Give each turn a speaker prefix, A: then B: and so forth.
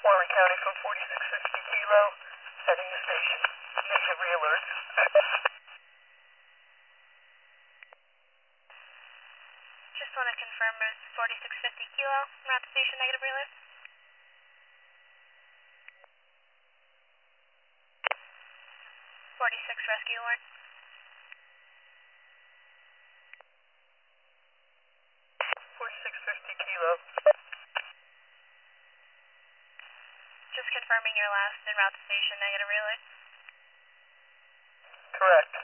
A: Warren County from 4650 Kilo, heading to station. Negative realert.
B: Just want to confirm it's 4650 Kilo, route to station, negative realert. 46 rescue alert.
A: 4650 Kilo.
B: Just confirming your last en route to station, negative realert.
A: Correct.